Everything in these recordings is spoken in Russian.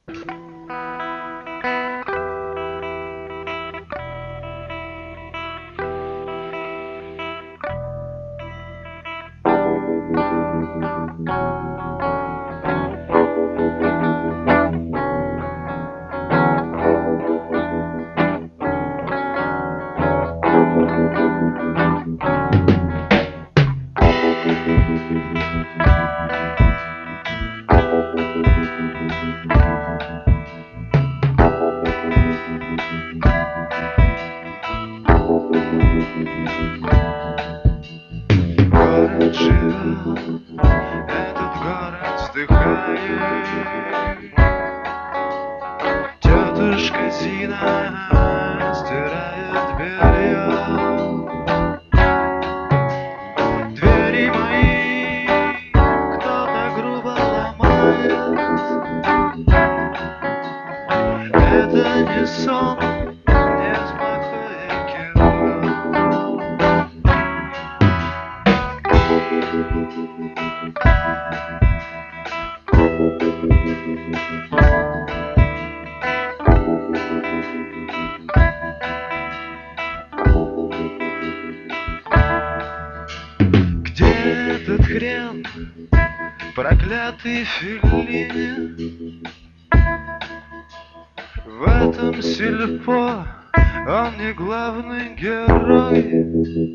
Город живет, этот город вздыхает. Тетушка Зина стирает белье. Двери мои кто-то грубо ломает. Это не сон, нет плохое кино. Где этот хрен, проклятый Феллини? В этом сельпо он не главный герой.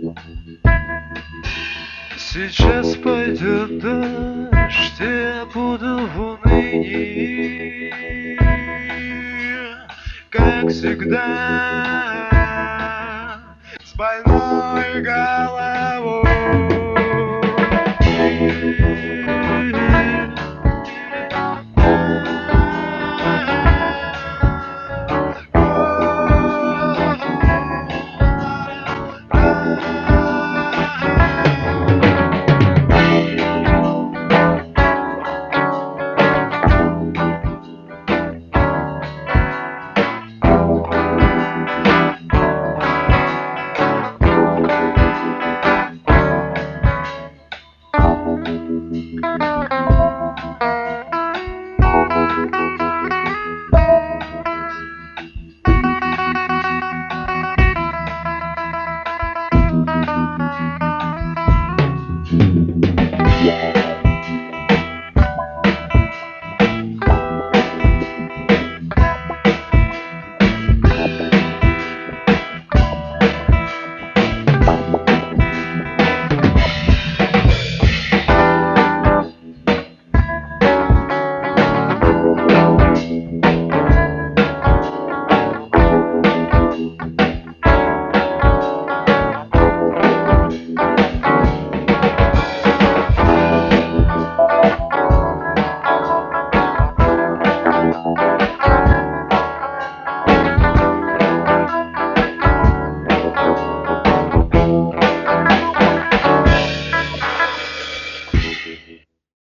Сейчас пойдет дождь, и я буду в унынии, как всегда, с больной головой.